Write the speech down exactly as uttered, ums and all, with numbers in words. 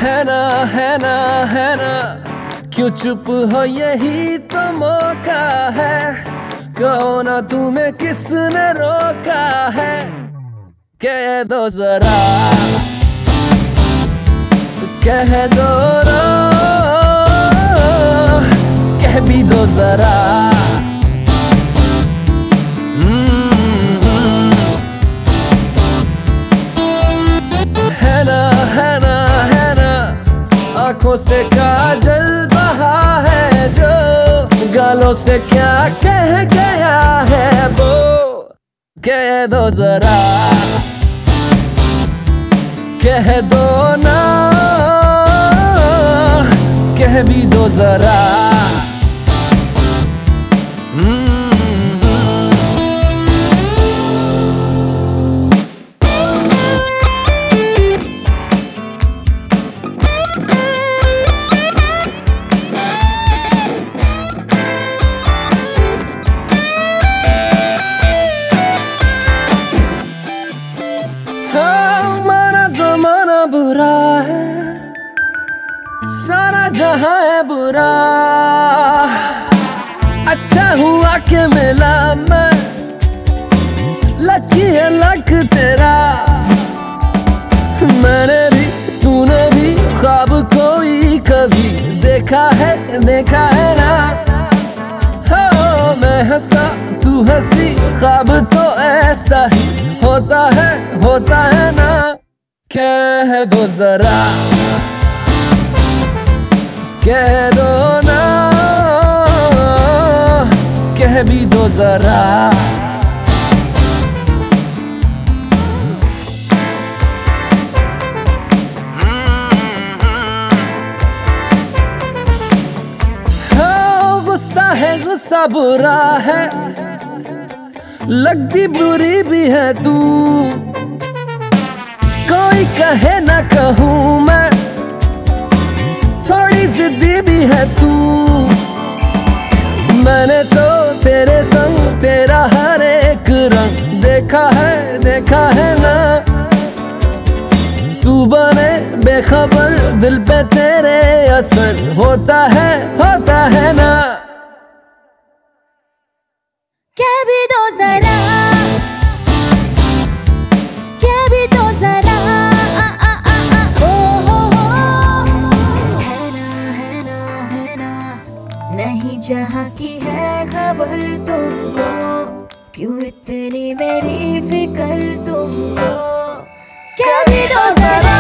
है ना है ना है ना, क्यों चुप हो यही तो मौका है। कहो ना तुम्हें किसने रोका है, कह दो जरा, कह दो ना, कह भी दो जरा। है ना है ना है ना, आंखों से काजल बहा है जो, गालों से क्या कह गया है वो, कह दो जरा, कह दो ना, कह भी दो जरा। हमारा ज़माना बुरा है, सारा जहां है बुरा, अच्छा हुआ कि मिला मैं, लकी है लक तेरा। मैंने भी तूने भी ख्वाब कोई कभी देखा है देखा है ना। हो मैं हंसा तू हंसी, ख्वाब तो ऐसा ही होता है होता है ना। कह दो जरा, कह दो ना, कह भी दो जरा। हाँ गुस्सा है गुस्सा बुरा है, लगती बुरी भी है तू, कोई कहे ना कहूँ मैं, थोड़ी जिद्दी भी है तू। मैंने तो तेरे संग तेरा हर एक रंग देखा है देखा है ना। तू बने बेखबर दिल पे तेरे असर होता है होता है ना। कह भी दो जरा, कह भी दो जरा, आ आ आ आ ओ हो हो। है ना है ना है ना, नहीं जहाँ की है खबर तुमको, क्यों इतनी मेरी फिक्र तुमको। कह भी दो जरा।